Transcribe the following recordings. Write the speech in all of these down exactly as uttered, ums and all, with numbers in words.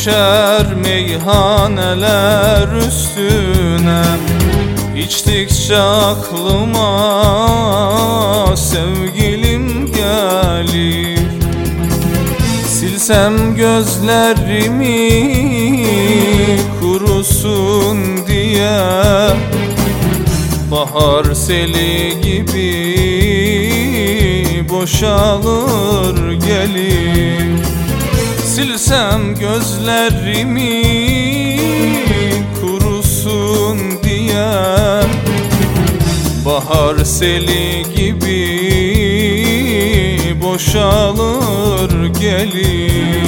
düşer meyhaneler üstüne. İçtikçe aklıma sevgilim gelir. Silsem gözlerimi kurusun diye, bahar seli gibi boşalır gelir. Silsem gözlerimi kurusun diye, bahar seli gibi boşalır gelir.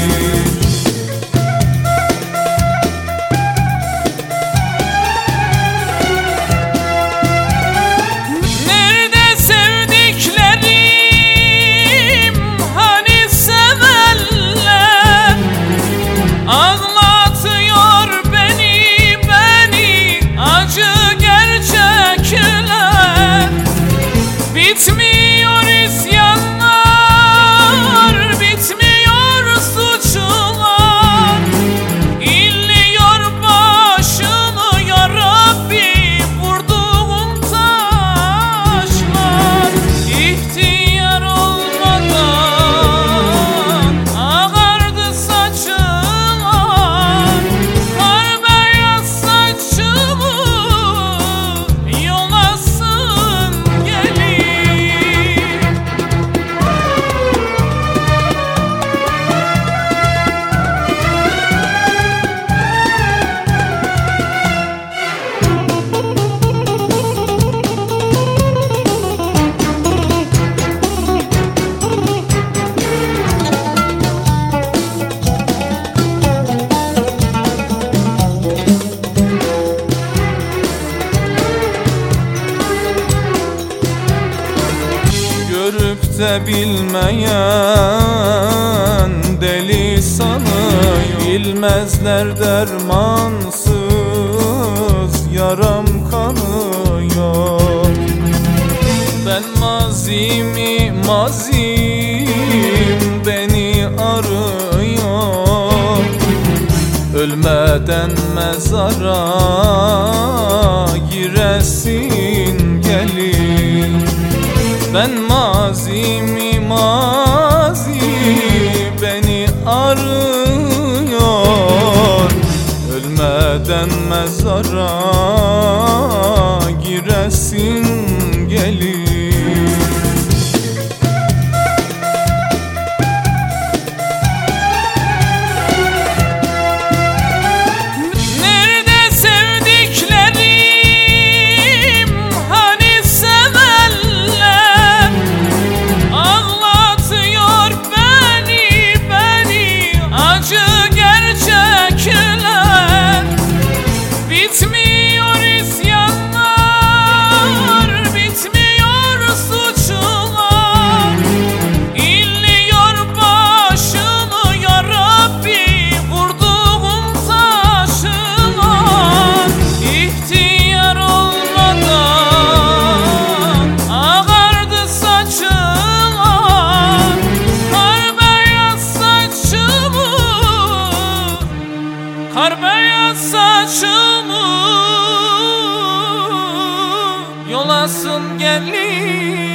Bitmiyor isyanlar, bitmiyor suçlar, İnliyor başımı ya Rabbi vurduğum taşlar. İhtiyar olmadan ağardı saçlar, kar beyaz saçımı yolasın gelir. Görüp de bilmeyen deli sanıyor. Bilmezler dermansız yaram kanıyor. Ben mazimi mazim beni arıyor. Ölmeden mezara giresin gelir. Ben mazimi mazi beni arıyor. Ölmeden mezara giresin gelir. Bitmiyor isyanlar, bitmiyor suçlar, İnliyor başımı ya Rabbi vurduğum taşlar. İhtiyar olmadan ağardı saçlar, kar beyaz saçımı, kar beyaz saçımı yolasın gelir.